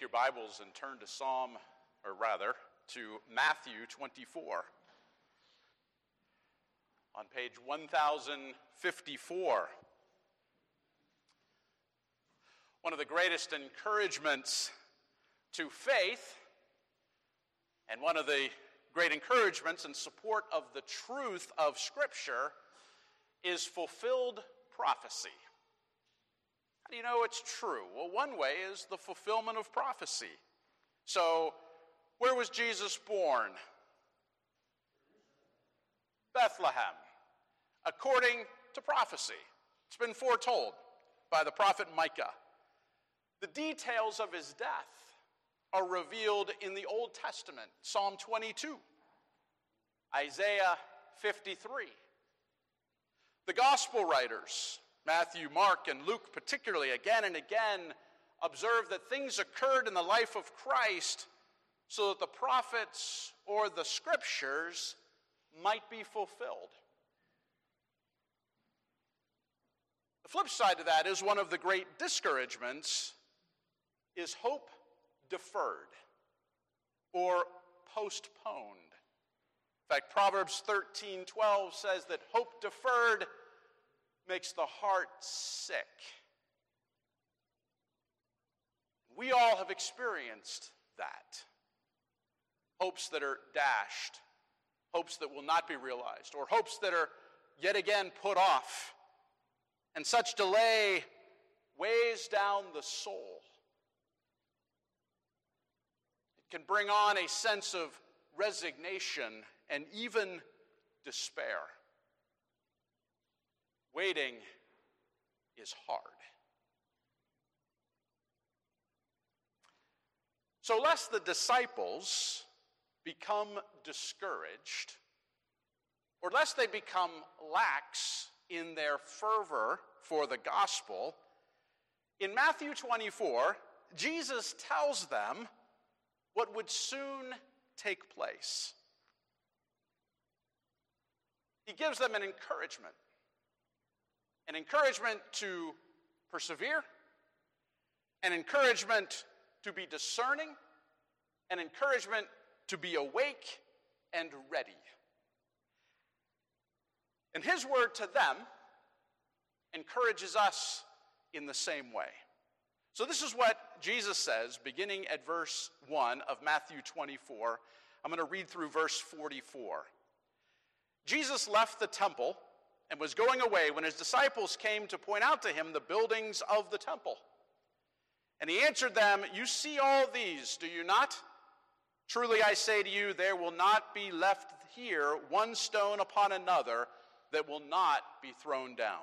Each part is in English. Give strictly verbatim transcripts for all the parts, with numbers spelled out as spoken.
your Bibles and turn to Psalm, or rather, to Matthew twenty-four. On page one thousand fifty-four. One of the greatest encouragements to faith, and one of the great encouragements in support of the truth of Scripture, is fulfilled prophecy. How do you know it's true? Well, one way is the fulfillment of prophecy. So, where was Jesus born? Bethlehem, according to prophecy. It's been foretold by the prophet Micah. The details of his death are revealed in the Old Testament, Psalm twenty-two, Isaiah fifty-three. The gospel writers, Matthew, Mark, and Luke particularly, again and again, observe that things occurred in the life of Christ so that the prophets or the scriptures might be fulfilled. The flip side to that is one of the great discouragements is hope deferred or postponed. In fact, Proverbs thirteen twelve says that hope deferred makes the heart sick. We all have experienced that. Hopes that are dashed, hopes that will not be realized, or hopes that are yet again put off. And such delay weighs down the soul. It can bring on a sense of resignation and even despair. Waiting is hard. So lest the disciples become discouraged, or lest they become lax in their fervor for the gospel, in Matthew twenty-four, Jesus tells them what would soon take place. He gives them an encouragement. An encouragement to persevere, an encouragement to be discerning, an encouragement to be awake and ready. And his word to them encourages us in the same way. So this is what Jesus says, beginning at verse one of Matthew twenty-four. I'm going to read through verse forty-four. Jesus left the temple and was going away when his disciples came to point out to him the buildings of the temple. And he answered them, "You see all these, do you not? Truly I say to you, there will not be left here one stone upon another that will not be thrown down."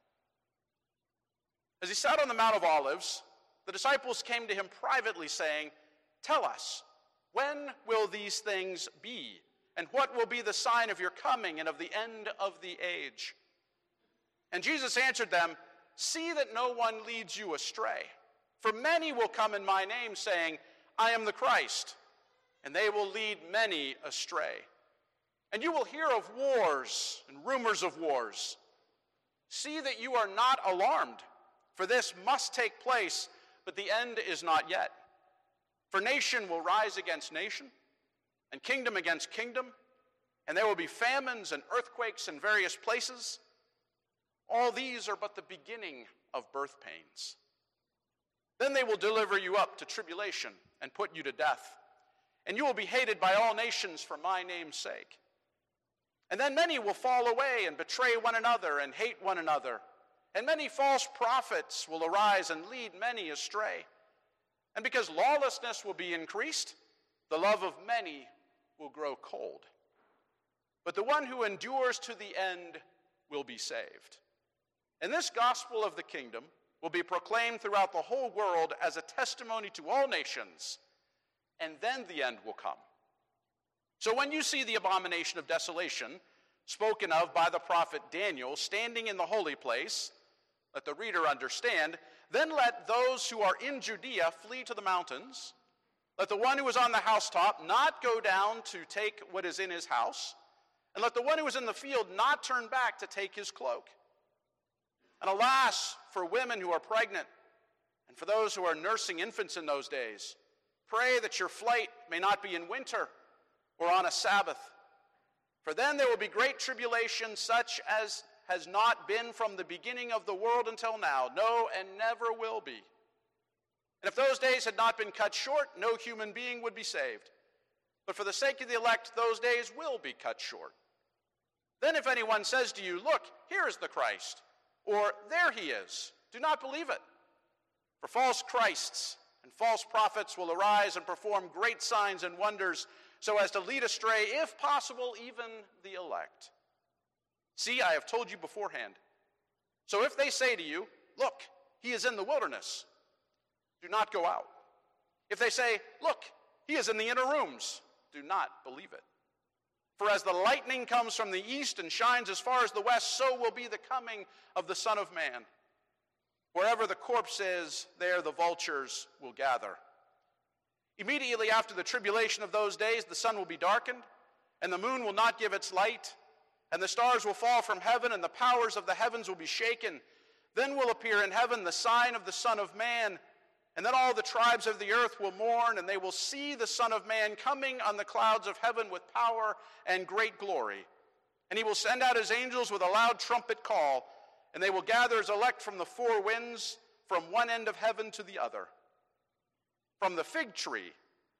As he sat on the Mount of Olives, the disciples came to him privately, saying, "Tell us, when will these things be? And what will be the sign of your coming and of the end of the age?" And Jesus answered them, "See that no one leads you astray. For many will come in my name, saying, 'I am the Christ,' and they will lead many astray. And you will hear of wars and rumors of wars. See that you are not alarmed, for this must take place, but the end is not yet. For nation will rise against nation, and kingdom against kingdom, and there will be famines and earthquakes in various places. All these are but the beginning of birth pains. Then they will deliver you up to tribulation and put you to death, and you will be hated by all nations for my name's sake. And then many will fall away and betray one another and hate one another, and many false prophets will arise and lead many astray. And because lawlessness will be increased, the love of many will grow cold. But the one who endures to the end will be saved. And this gospel of the kingdom will be proclaimed throughout the whole world as a testimony to all nations, and then the end will come. So when you see the abomination of desolation spoken of by the prophet Daniel standing in the holy place, let the reader understand, then let those who are in Judea flee to the mountains. Let the one who is on the housetop not go down to take what is in his house, and let the one who is in the field not turn back to take his cloak. And alas, for women who are pregnant, and for those who are nursing infants in those days, Pray that your flight may not be in winter or on a Sabbath. For then there will be great tribulation, such as has not been from the beginning of the world until now, no, and never will be. And if those days had not been cut short, no human being would be saved. But for the sake of the elect, those days will be cut short. Then if anyone says to you, look, here is the Christ, or there he is, do not believe it. For false Christs and false prophets will arise and perform great signs and wonders, so as to lead astray, if possible, even the elect. See, I have told you beforehand. So if they say to you, look, he is in the wilderness, do not go out. If they say, look, he is in the inner rooms, do not believe it. For as the lightning comes from the east and shines as far as the west, so will be the coming of the Son of Man. Wherever the corpse is, there the vultures will gather. Immediately after the tribulation of those days, the sun will be darkened, and the moon will not give its light, and the stars will fall from heaven, and the powers of the heavens will be shaken. Then will appear in heaven the sign of the Son of Man, and then all the tribes of the earth will mourn, and they will see the Son of Man coming on the clouds of heaven with power and great glory. And he will send out his angels with a loud trumpet call, and they will gather his elect from the four winds, from one end of heaven to the other. From the fig tree,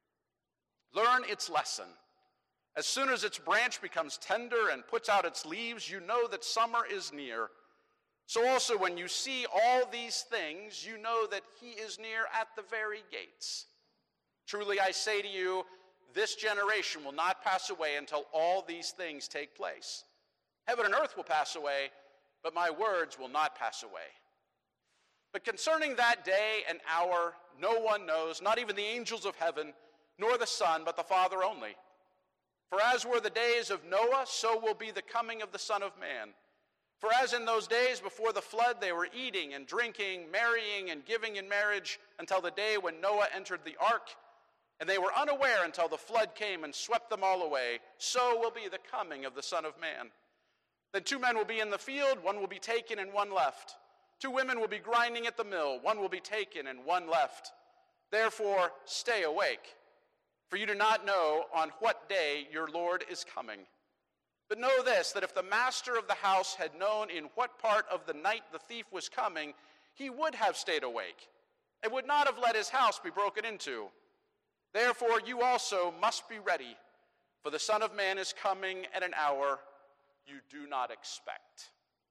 learn its lesson. As soon as its branch becomes tender and puts out its leaves, you know that summer is near. So also when you see all these things, you know that he is near at the very gates. Truly I say to you, this generation will not pass away until all these things take place. Heaven and earth will pass away, but my words will not pass away. But concerning that day and hour, no one knows, not even the angels of heaven, nor the Son, but the Father only. For as were the days of Noah, so will be the coming of the Son of Man. For as in those days before the flood they were eating and drinking, marrying and giving in marriage until the day when Noah entered the ark, and they were unaware until the flood came and swept them all away, so will be the coming of the Son of Man. Then two men will be in the field, one will be taken and one left. Two women will be grinding at the mill, one will be taken and one left. Therefore, stay awake, for you do not know on what day your Lord is coming. But know this, that if the master of the house had known in what part of the night the thief was coming, he would have stayed awake, and would not have let his house be broken into. Therefore, you also must be ready, for the Son of Man is coming at an hour you do not expect.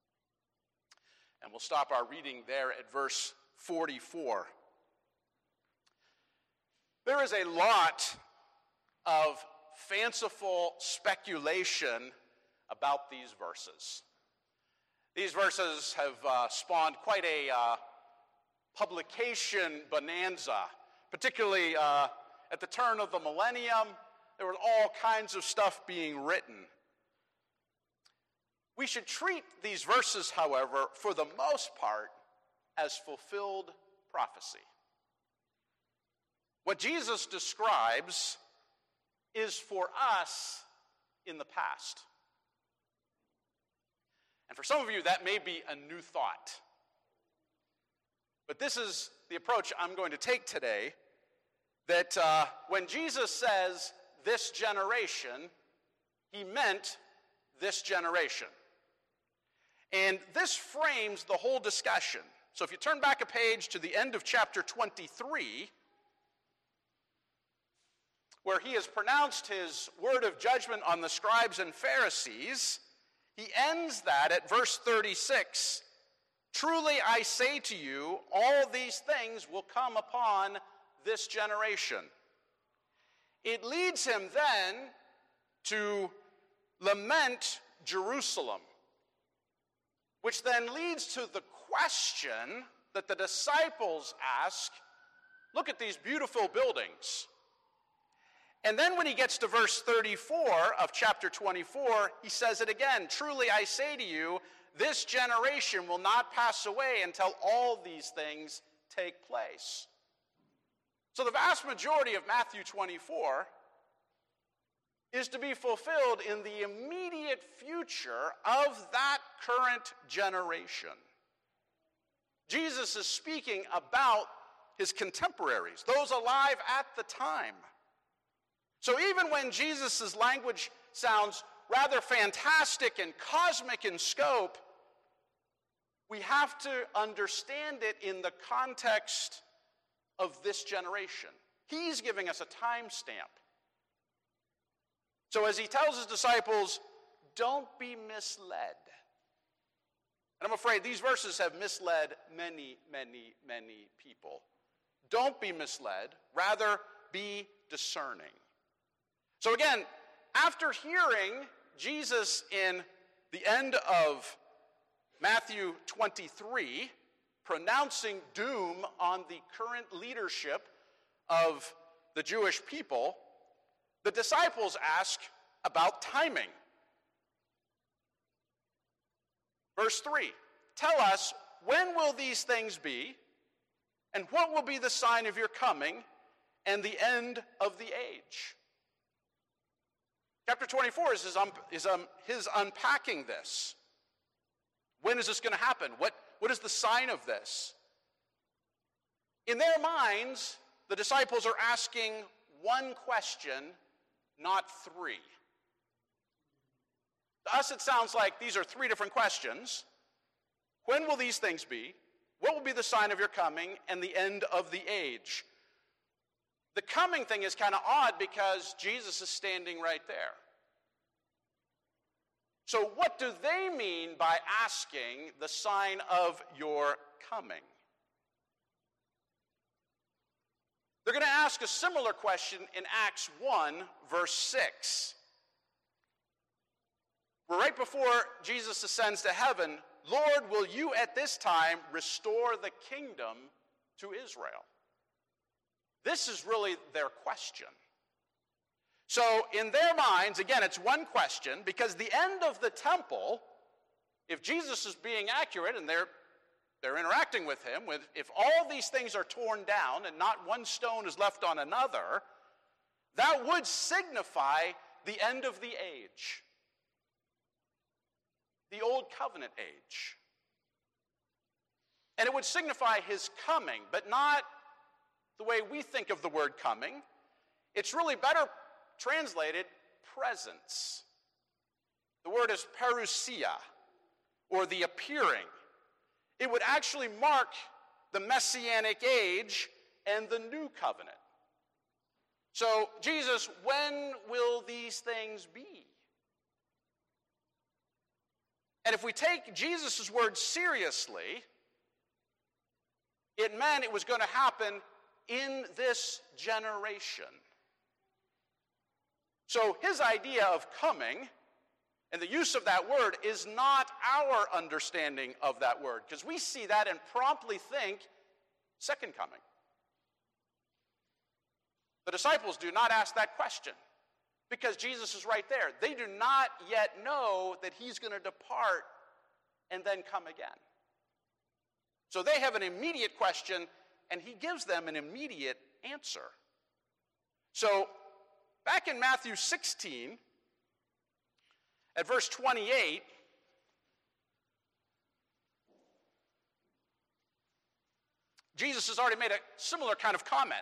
And we'll stop our reading there at verse forty-four. There is a lot of fanciful speculation about these verses. These verses have uh, spawned quite a uh, publication bonanza, particularly uh, at the turn of the millennium. There was all kinds of stuff being written. We should treat these verses, however, for the most part, as fulfilled prophecy. What Jesus describes is for us in the past. And for some of you, that may be a new thought. But this is the approach I'm going to take today, that uh, when Jesus says this generation, he meant this generation. And this frames the whole discussion. So if you turn back a page to the end of chapter twenty-three, where he has pronounced his word of judgment on the scribes and Pharisees, he ends that at verse thirty-six. Truly I say to you, all these things will come upon this generation. It leads him then to lament Jerusalem, which then leads to the question that the disciples ask, look at these beautiful buildings. And then when he gets to verse thirty-four of chapter twenty-four, he says it again, truly I say to you, this generation will not pass away until all these things take place. So the vast majority of Matthew twenty-four is to be fulfilled in the immediate future of that current generation. Jesus is speaking about his contemporaries, those alive at the time. So even when Jesus' language sounds rather fantastic and cosmic in scope, we have to understand it in the context of this generation. He's giving us a time stamp. So as he tells his disciples, don't be misled. And I'm afraid these verses have misled many, many, many people. Don't be misled, rather be discerning. So again, after hearing Jesus in the end of Matthew twenty-three, pronouncing doom on the current leadership of the Jewish people, the disciples ask about timing. Verse three, tell us, when will these things be, and what will be the sign of your coming and the end of the age? Chapter twenty-four is his, um, is, um, his unpacking this. When is this going to happen? What, what is the sign of this? In their minds, the disciples are asking one question, not three. To us, it sounds like these are three different questions. When will these things be? What will be the sign of your coming and the end of the age? The coming thing is kind of odd because Jesus is standing right there. So what do they mean by asking the sign of your coming? They're going to ask a similar question in Acts one, verse six. Where right before Jesus ascends to heaven, Lord, will you at this time restore the kingdom to Israel? This is really their question. So in their minds, again, it's one question, because the end of the temple, if Jesus is being accurate and they're, they're interacting with him, with, if all these things are torn down and not one stone is left on another, that would signify the end of the age. The Old Covenant age. And it would signify his coming, but not the way we think of the word coming. It's really better translated presence. The word is parousia, or the appearing. It would actually mark the Messianic age and the new covenant. So, Jesus, when will these things be? And if we take Jesus' words seriously, it meant it was going to happen in this generation. So his idea of coming, and the use of that word, is not our understanding of that word, because we see that and promptly think second coming. The disciples do not ask that question, because Jesus is right there. They do not yet know that he's going to depart and then come again. So they have an immediate question, and he gives them an immediate answer. So back in Matthew sixteen, at verse twenty-eight, Jesus has already made a similar kind of comment.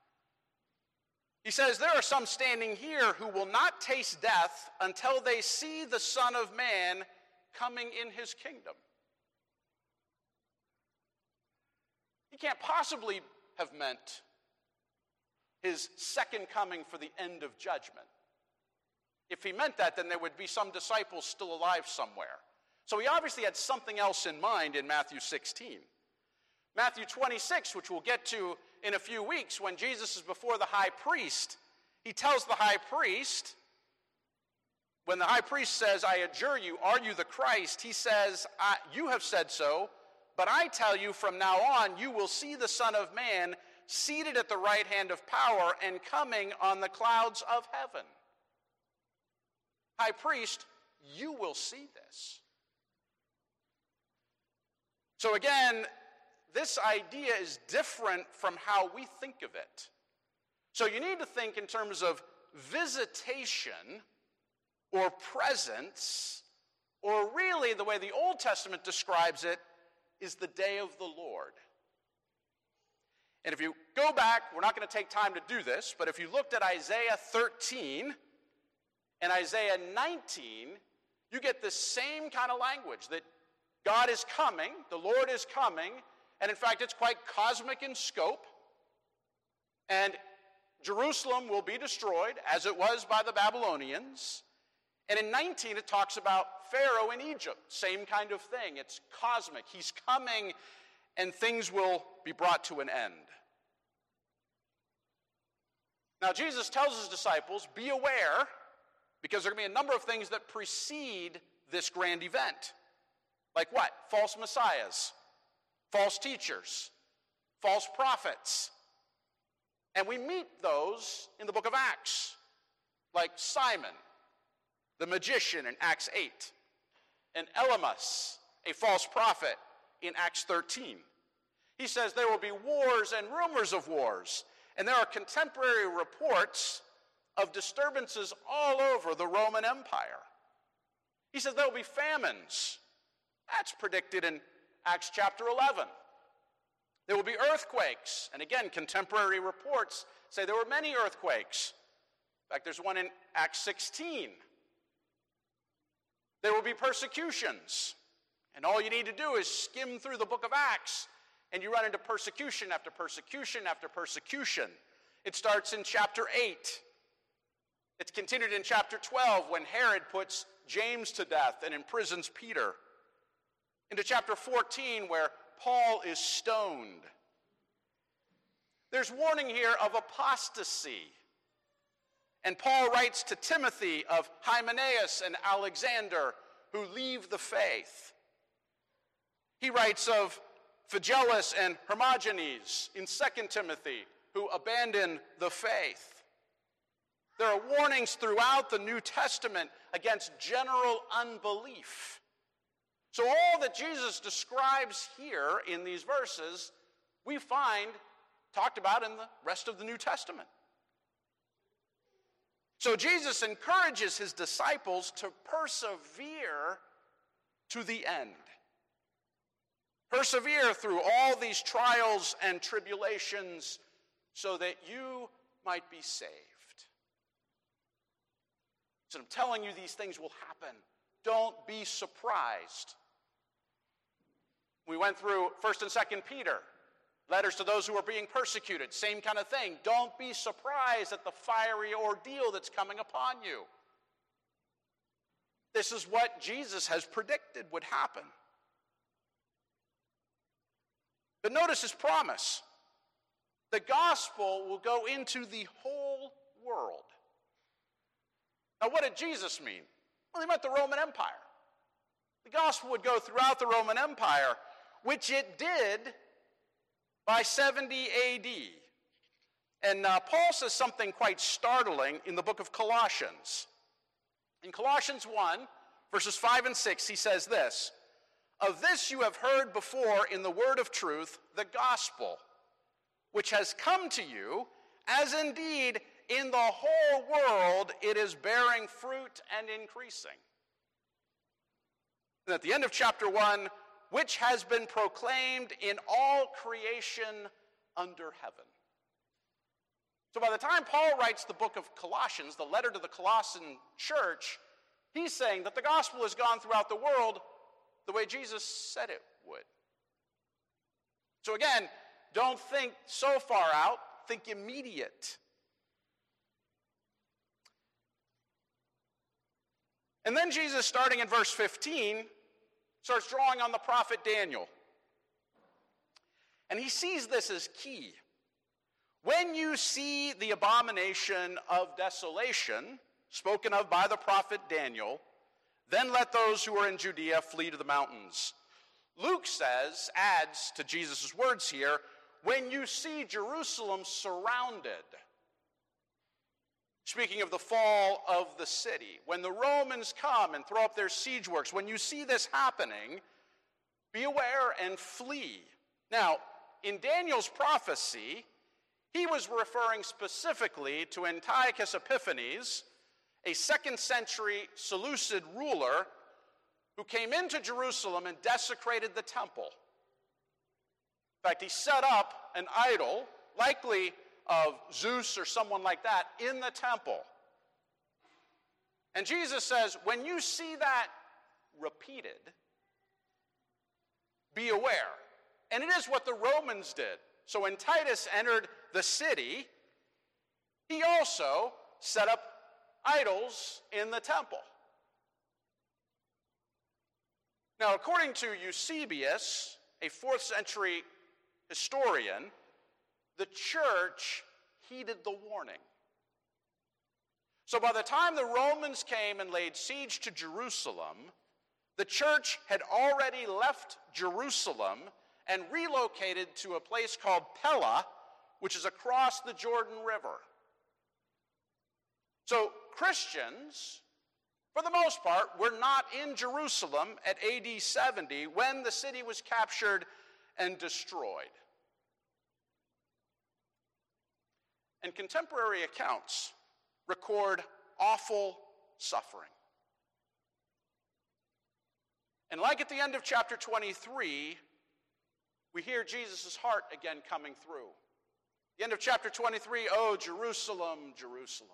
He says, there are some standing here who will not taste death until they see the Son of Man coming in his kingdom. He can't possibly have meant his second coming for the end of judgment. If he meant that, then there would be some disciples still alive somewhere. So he obviously had something else in mind in Matthew sixteen. Matthew twenty-six, which we'll get to in a few weeks, when Jesus is before the high priest, he tells the high priest, when the high priest says, I adjure you, are you the Christ? He says, you have said so, but I tell you from now on, you will see the Son of Man seated at the right hand of power and coming on the clouds of heaven. High priest, you will see this. So again, this idea is different from how we think of it. So you need to think in terms of visitation or presence, or really the way the Old Testament describes it is the day of the Lord. And if you go back, we're not going to take time to do this, but if you looked at Isaiah thirteen and Isaiah nineteen, you get the same kind of language, that God is coming, the Lord is coming, and in fact it's quite cosmic in scope, and Jerusalem will be destroyed as it was by the Babylonians. And in nineteen it talks about Pharaoh in Egypt, same kind of thing. It's cosmic. He's coming and things will be brought to an end. Now Jesus tells his disciples, be aware, because there are going to be a number of things that precede this grand event. Like what? False messiahs, false teachers, false prophets. And we meet those in the book of Acts, like Simon, the magician in Acts eight, and Elymas, a false prophet, in Acts thirteen. He says there will be wars and rumors of wars, and there are contemporary reports of disturbances all over the Roman Empire. He says there will be famines. That's predicted in Acts chapter eleven. There will be earthquakes, and again, contemporary reports say there were many earthquakes. In fact, there's one in Acts sixteen. There will be persecutions, and all you need to do is skim through the book of Acts, and you run into persecution after persecution after persecution. It starts in chapter eight. It's continued in chapter twelve when Herod puts James to death and imprisons Peter. Into chapter fourteen where Paul is stoned. There's warning here of apostasy. And Paul writes to Timothy of Hymenaeus and Alexander who leave the faith. He writes of Phygellus and Hermogenes in Second Timothy who abandon the faith. There are warnings throughout the New Testament against general unbelief. So all that Jesus describes here in these verses, we find talked about in the rest of the New Testament. So Jesus encourages his disciples to persevere to the end. Persevere through all these trials and tribulations so that you might be saved. So I'm telling you these things will happen. Don't be surprised. We went through First and Second Peter, letters to those who are being persecuted, same kind of thing. Don't be surprised at the fiery ordeal that's coming upon you. This is what Jesus has predicted would happen. But notice his promise. The gospel will go into the whole world. Now, what did Jesus mean? Well, he meant the Roman Empire. The gospel would go throughout the Roman Empire, which it did by seventy A D. And uh, Paul says something quite startling in the book of Colossians. In Colossians one, verses five and six, he says this, "Of this you have heard before in the word of truth, the gospel, which has come to you, as indeed in the whole world it is bearing fruit and increasing." And at the end of chapter one, which has been proclaimed in all creation under heaven. So by the time Paul writes the book of Colossians, the letter to the Colossian church, he's saying that the gospel has gone throughout the world the way Jesus said it would. So again, don't think so far out, think immediate. And then Jesus, starting in verse fifteen, starts drawing on the prophet Daniel. And he sees this as key. When you see the abomination of desolation, spoken of by the prophet Daniel, then let those who are in Judea flee to the mountains. Luke says, adds to Jesus' words here, when you see Jerusalem surrounded, speaking of the fall of the city, when the Romans come and throw up their siege works, when you see this happening, be aware and flee. Now, in Daniel's prophecy, he was referring specifically to Antiochus Epiphanes, a second century Seleucid ruler who came into Jerusalem and desecrated the temple. In fact, he set up an idol, likely of Zeus or someone like that, in the temple. And Jesus says, when you see that repeated, be aware. And it is what the Romans did. So when Titus entered the city, he also set up idols in the temple. Now, according to Eusebius, a fourth century historian, the church heeded the warning. So by the time the Romans came and laid siege to Jerusalem, the church had already left Jerusalem and relocated to a place called Pella, which is across the Jordan River. So Christians, for the most part, were not in Jerusalem at A D seventy when the city was captured and destroyed. And contemporary accounts record awful suffering. And like at the end of chapter twenty-three, we hear Jesus' heart again coming through. The end of chapter twenty-three, oh, Jerusalem, Jerusalem.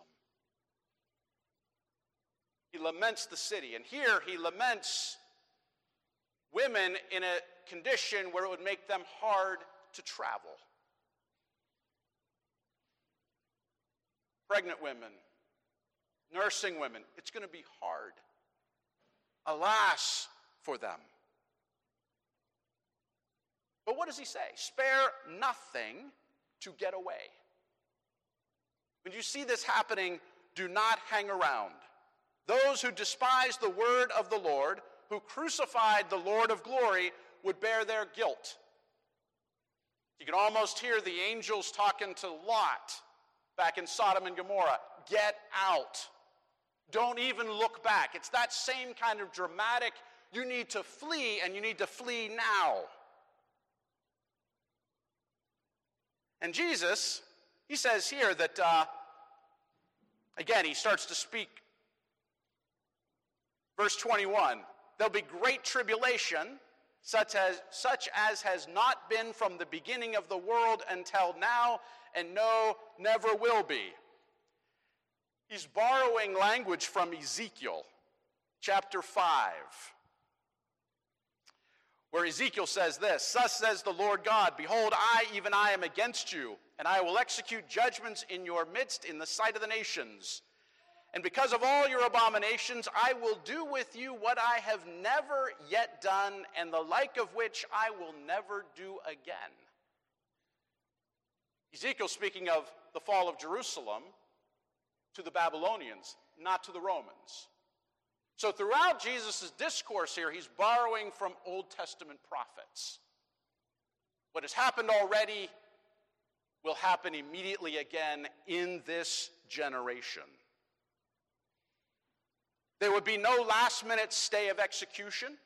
He laments the city. And here he laments women in a condition where it would make them hard to travel. Pregnant women, nursing women, it's going to be hard. Alas for them. But what does he say? Spare nothing to get away. When you see this happening, do not hang around. Those who despise the word of the Lord, who crucified the Lord of glory, would bear their guilt. You can almost hear the angels talking to Lot back in Sodom and Gomorrah. Get out. Don't even look back. It's that same kind of dramatic, you need to flee, and you need to flee now. And Jesus, he says here that, uh, again, he starts to speak. Verse twenty-one, there'll be great tribulation, such as, such as has not been from the beginning of the world until now, and no, never will be. He's borrowing language from Ezekiel, chapter five, where Ezekiel says this, thus says the Lord God, behold, I, even I, am against you, and I will execute judgments in your midst in the sight of the nations. And because of all your abominations, I will do with you what I have never yet done, and the like of which I will never do again. Ezekiel speaking of the fall of Jerusalem to the Babylonians, not to the Romans. So throughout Jesus' discourse here, he's borrowing from Old Testament prophets. What has happened already will happen immediately again in this generation. There would be no last-minute stay of execution.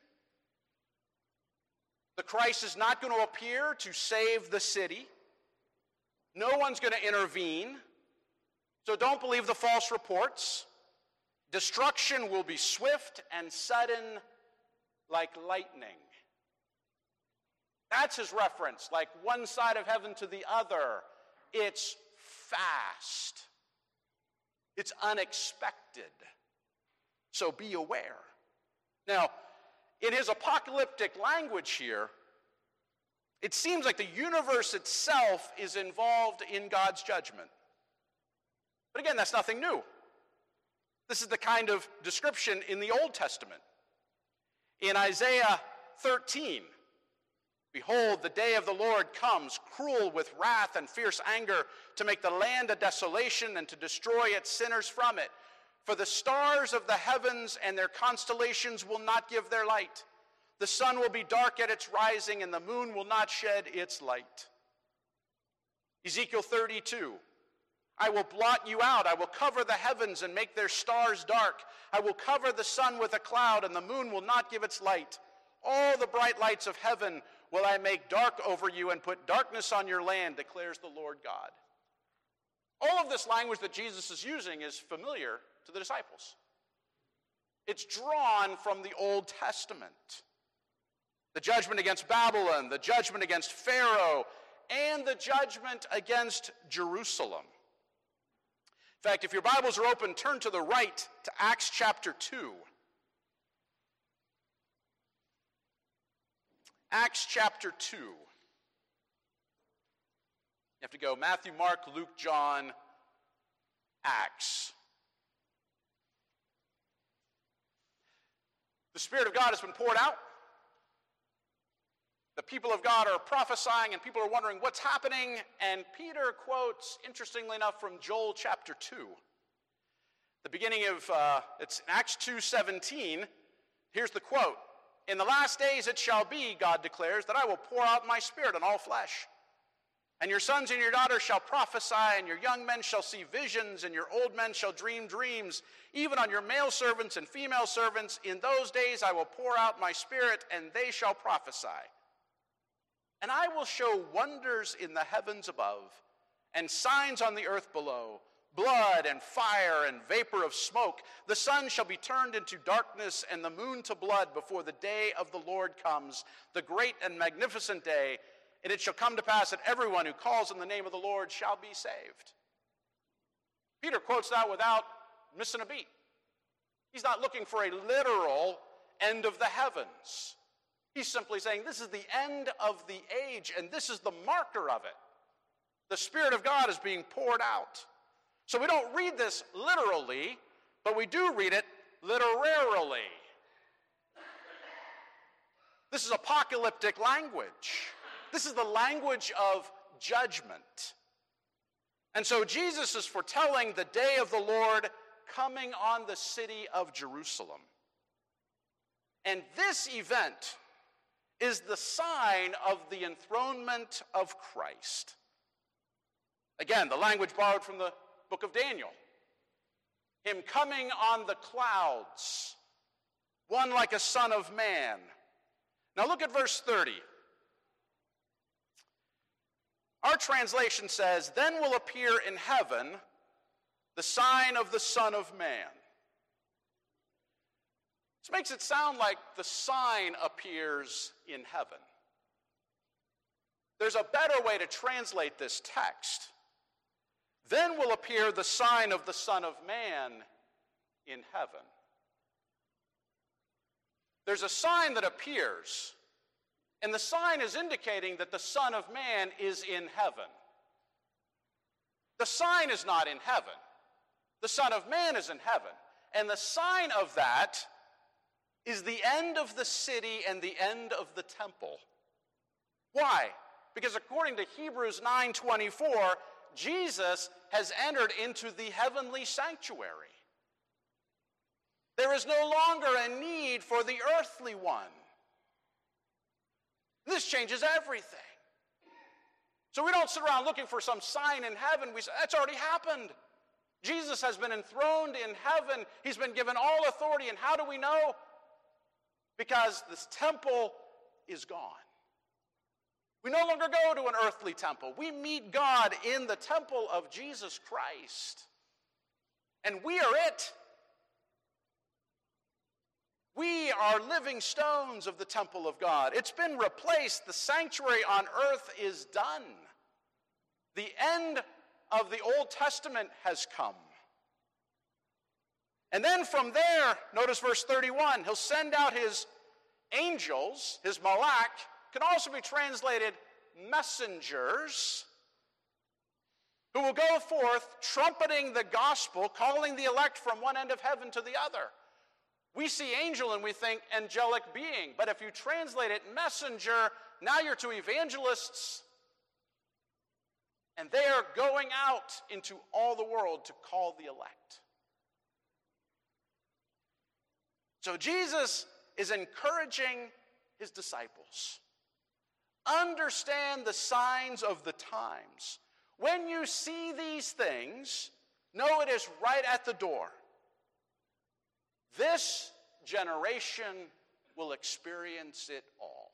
The Christ is not going to appear to save the city. No one's going to intervene. So don't believe the false reports. Destruction will be swift and sudden like lightning. That's his reference, like one side of heaven to the other. It's fast. It's unexpected. So be aware. Now, in his apocalyptic language here, it seems like the universe itself is involved in God's judgment. But again, that's nothing new. This is the kind of description in the Old Testament. In Isaiah thirteen, behold, the day of the Lord comes, cruel with wrath and fierce anger, to make the land a desolation and to destroy its sinners from it. For the stars of the heavens and their constellations will not give their light. The sun will be dark at its rising, and the moon will not shed its light. Ezekiel thirty-two, I will blot you out. I will cover the heavens and make their stars dark. I will cover the sun with a cloud, and the moon will not give its light. All the bright lights of heaven will I make dark over you and put darkness on your land, declares the Lord God. All of this language that Jesus is using is familiar to the disciples. It's drawn from the Old Testament. The judgment against Babylon, the judgment against Pharaoh, and the judgment against Jerusalem. In fact, if your Bibles are open, turn to the right to Acts chapter two. Acts chapter two. You have to go Matthew, Mark, Luke, John, Acts. The Spirit of God has been poured out. The people of God are prophesying, and people are wondering what's happening. And Peter quotes, interestingly enough, from Joel chapter two. The beginning of, uh, it's Acts two seventeen. Here's the quote. In the last days it shall be, God declares, that I will pour out my Spirit on all flesh. And your sons and your daughters shall prophesy, and your young men shall see visions, and your old men shall dream dreams, even on your male servants and female servants. In those days I will pour out my Spirit, and they shall prophesy. And I will show wonders in the heavens above, and signs on the earth below, blood and fire and vapor of smoke. The sun shall be turned into darkness, and the moon to blood before the day of the Lord comes, the great and magnificent day. And it shall come to pass that everyone who calls on the name of the Lord shall be saved. Peter quotes that without missing a beat. He's not looking for a literal end of the heavens. He's simply saying this is the end of the age, and this is the marker of it. The Spirit of God is being poured out. So we don't read this literally, but we do read it literarily. This is apocalyptic language. This is the language of judgment. And so Jesus is foretelling the day of the Lord coming on the city of Jerusalem. And this event is the sign of the enthronement of Christ. Again, the language borrowed from the book of Daniel. Him coming on the clouds, one like a son of man. Now look at verse thirty. Our translation says, then will appear in heaven the sign of the Son of Man. This makes it sound like the sign appears in heaven. There's a better way to translate this text. Then will appear the sign of the Son of Man in heaven. There's a sign that appears, and the sign is indicating that the Son of Man is in heaven. The sign is not in heaven. The Son of Man is in heaven. And the sign of that is the end of the city and the end of the temple. Why? Because according to Hebrews nine twenty-four, Jesus has entered into the heavenly sanctuary. There is no longer a need for the earthly one. This changes everything. So we don't sit around looking for some sign in heaven. We say, that's already happened. Jesus has been enthroned in heaven. He's been given all authority. And how do we know? Because this temple is gone. We no longer go to an earthly temple. We meet God in the temple of Jesus Christ. And we are it. We are living stones of the temple of God. It's been replaced. The sanctuary on earth is done. The end of the Old Testament has come. And then from there, notice verse thirty-one, he'll send out his angels, his malak, can also be translated messengers, who will go forth trumpeting the gospel, calling the elect from one end of heaven to the other. We see angel and we think angelic being, but if you translate it messenger, now you're to evangelists, and they are going out into all the world to call the elect. So Jesus is encouraging his disciples. Understand the signs of the times. When you see these things, know it is right at the door. This generation will experience it all.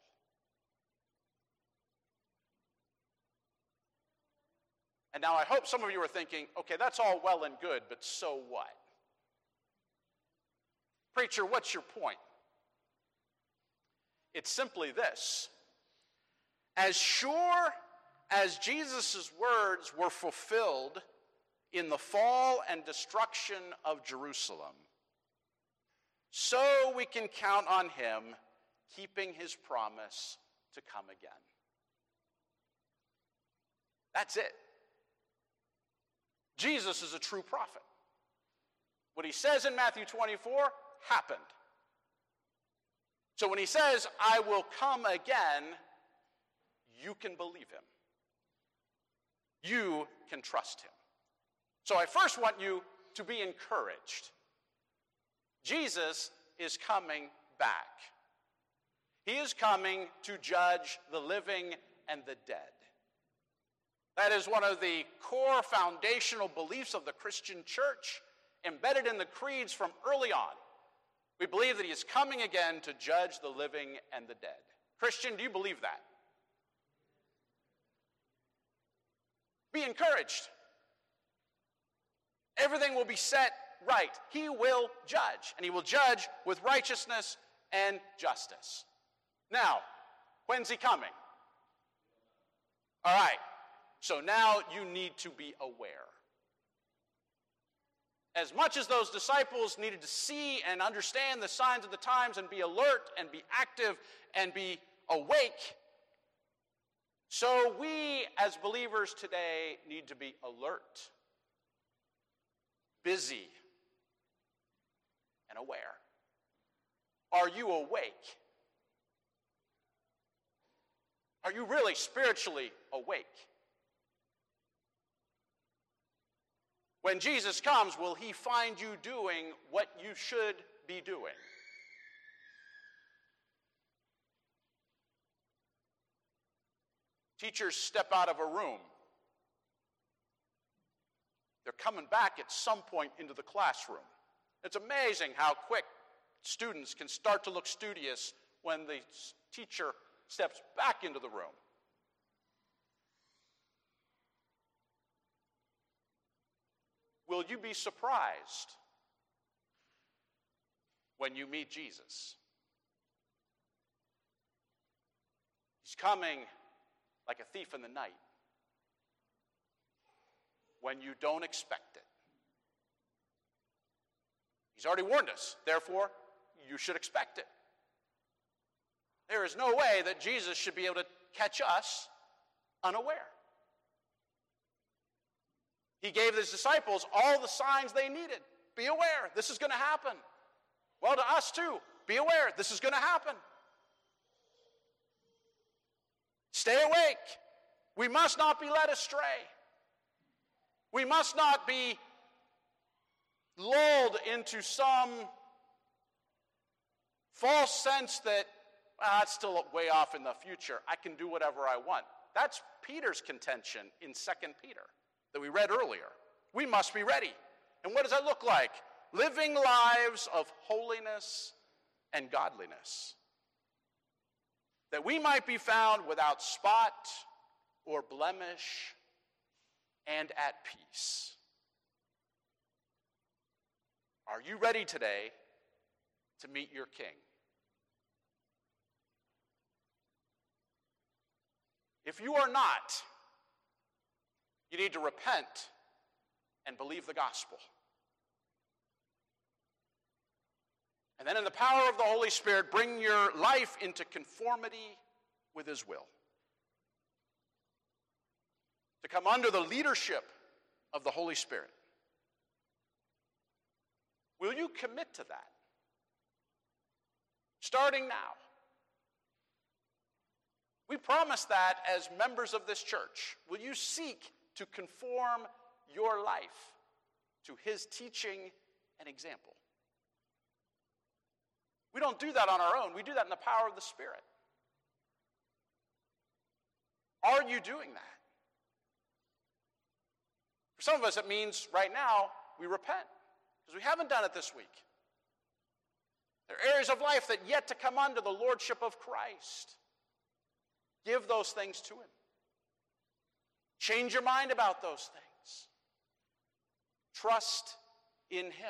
And now I hope some of you are thinking, okay, that's all well and good, but so what? Preacher, what's your point? It's simply this. As sure as Jesus' words were fulfilled in the fall and destruction of Jerusalem, so we can count on him keeping his promise to come again. That's it. Jesus is a true prophet. What he says in Matthew twenty-four happened. So when he says, I will come again, you can believe him. You can trust him. So I first want you to be encouraged. Jesus is coming back. He is coming to judge the living and the dead. That is one of the core foundational beliefs of the Christian church, embedded in the creeds from early on. We believe that he is coming again to judge the living and the dead. Christian, do you believe that? Be encouraged. Everything will be set right. He will judge, and he will judge with righteousness and justice. Now, when's he coming? All right, so now you need to be aware. As much as those disciples needed to see and understand the signs of the times and be alert and be active and be awake, so we as believers today need to be alert, busy, and aware. Are you awake? Are you really spiritually awake? When Jesus comes, will he find you doing what you should be doing? Teachers step out of a room. They're coming back at some point into the classroom. It's amazing how quick students can start to look studious when the teacher steps back into the room. Will you be surprised when you meet Jesus? He's coming like a thief in the night when you don't expect it. He's already warned us, therefore, you should expect it. There is no way that Jesus should be able to catch us unaware. He gave his disciples all the signs they needed. Be aware, this is going to happen. Well, to us too, be aware, this is going to happen. Stay awake. We must not be led astray. We must not be lulled into some false sense that, well, it's still way off in the future. I can do whatever I want. That's Peter's contention in Second Peter that we read earlier. We must be ready. And what does that look like? Living lives of holiness and godliness, that we might be found without spot or blemish and at peace. Are you ready today to meet your King? If you are not, you need to repent and believe the gospel. And then in the power of the Holy Spirit, bring your life into conformity with his will. To come under the leadership of the Holy Spirit. Will you commit to that? Starting now. We promise that as members of this church. Will you seek to conform your life to his teaching and example? We don't do that on our own. We do that in the power of the Spirit. Are you doing that? For some of us, it means right now we repent because we haven't done it this week. There are areas of life that yet to come under the lordship of Christ. Give those things to him. Change your mind about those things. Trust in him.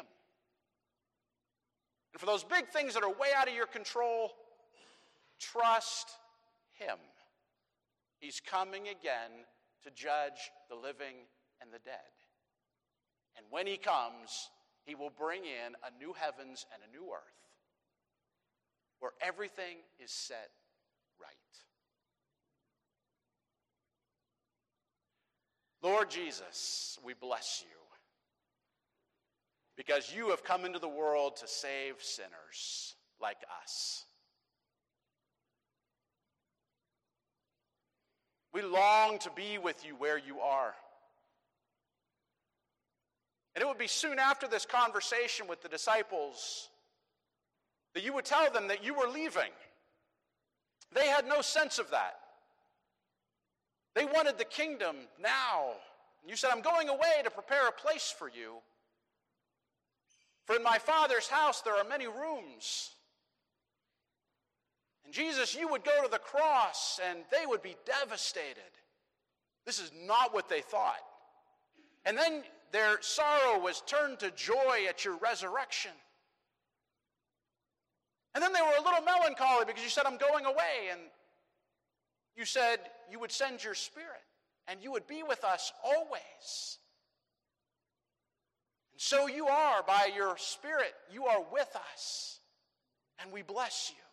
And for those big things that are way out of your control, trust him. He's coming again to judge the living and the dead. And when he comes, he will bring in a new heavens and a new earth where everything is set right. Lord Jesus, we bless you because you have come into the world to save sinners like us. We long to be with you where you are. And it would be soon after this conversation with the disciples that you would tell them that you were leaving. They had no sense of that. They wanted the kingdom now. You said, I'm going away to prepare a place for you. For in my Father's house there are many rooms. And Jesus, you would go to the cross and they would be devastated. This is not what they thought. And then their sorrow was turned to joy at your resurrection. And then they were a little melancholy because you said, I'm going away. And you said you would send your Spirit and you would be with us always. And so you are, by your Spirit, you are with us. And we bless you.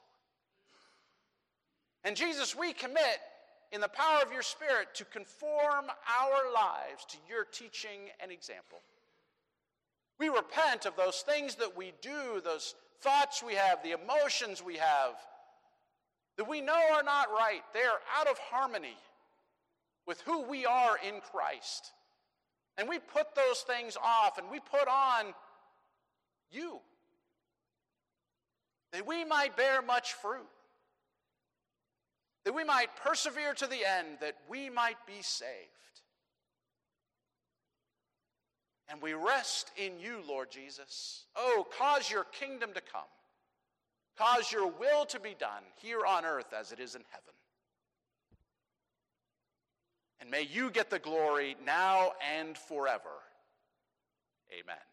And Jesus, we commit in the power of your Spirit to conform our lives to your teaching and example. We repent of those things that we do, those thoughts we have, the emotions we have, that we know are not right. They are out of harmony with who we are in Christ. And we put those things off and we put on you, that we might bear much fruit, that we might persevere to the end, that we might be saved. And we rest in you, Lord Jesus. Oh, cause your kingdom to come. Cause your will to be done here on earth as it is in heaven. And may you get the glory now and forever. Amen.